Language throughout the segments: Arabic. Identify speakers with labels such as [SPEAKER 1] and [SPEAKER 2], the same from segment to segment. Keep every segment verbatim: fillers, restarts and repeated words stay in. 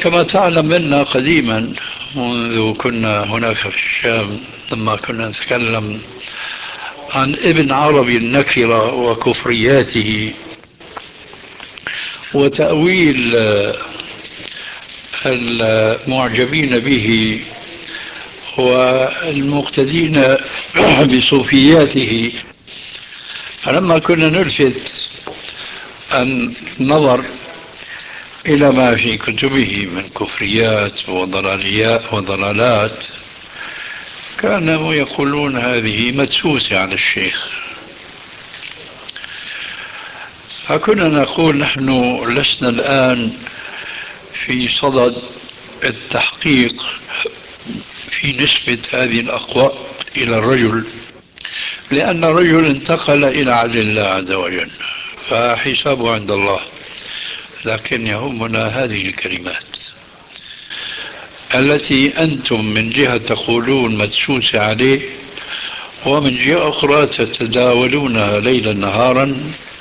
[SPEAKER 1] كما تعلم منا قديما منذ كنا هناك في الشام، لما كنا نتكلم عن ابن عربي النكرة وكفرياته وتأويل المعجبين به والمقتدين بصوفياته، فلما كنا نلفت النظر إلى ما في كتبه من كفريات وضلاليات وضلالات، كانوا يقولون هذه مدسوسة على الشيخ. فكنا نقول نحن لسنا الآن في صدد التحقيق في نسبة هذه الأقوال إلى الرجل، لأن الرجل انتقل إلى عدل الله عز وجل فحسابه عند الله. لكن يهمنا هذه الكلمات التي أنتم من جهة تقولون مدسوسة عليه، ومن جهة أخرى تتداولونها ليلا نهارا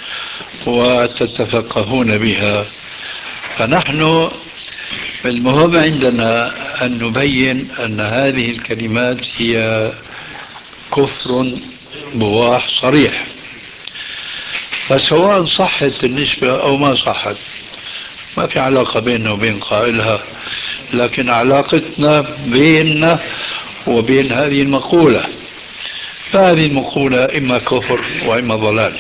[SPEAKER 1] وتتفقهون بها. فنحن المهم عندنا أن نبين أن هذه الكلمات هي كفر بواح صريح، فسواء صحت النسبة أو ما صحت ما في علاقة بيننا وبين قائلها، لكن علاقتنا بيننا وبين هذه المقولة. فهذه المقولة إما كفر وإما ضلال،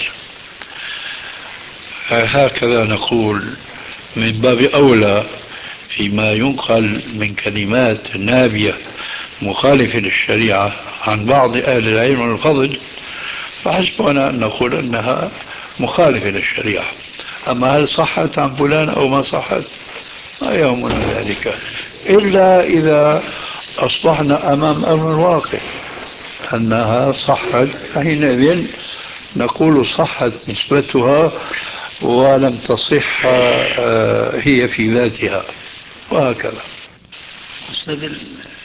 [SPEAKER 1] هكذا نقول. من باب أولى فيما ينقل من كلمات نابية مخالفة للشريعة عن بعض أهل العلم والفضل، فحسبنا أن نقول أنها مخالفة للشريعة. أما هل صحت عن فلان أو ما صحت لا يهمنا ذلك، إلا إذا أصبحنا أمام أمر واقع أنها صحت، حينئذ نقول صحت نسبتها ولم تصح هي في ذاتها، وهكذا.
[SPEAKER 2] أستاذ،